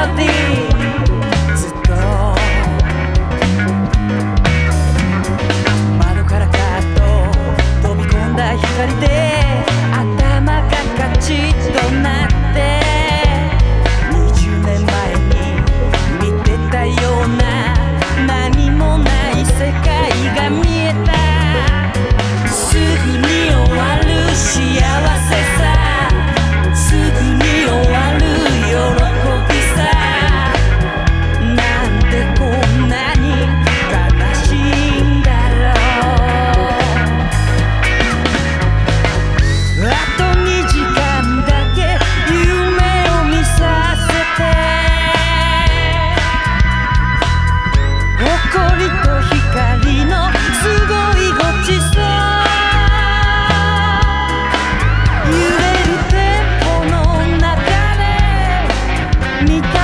ロディーずっと窓からカッと飛び込んだ光で頭がカチッとなって20年前に見てたような何もない世界が見えた。すぐに終わる幸せさ、すぐに終わる喜びさ、なんでこんなに悲しいんだろう。あと2時間だけ夢を見させて、誇りと光のすごいごちそう、揺れるテンポの中で見た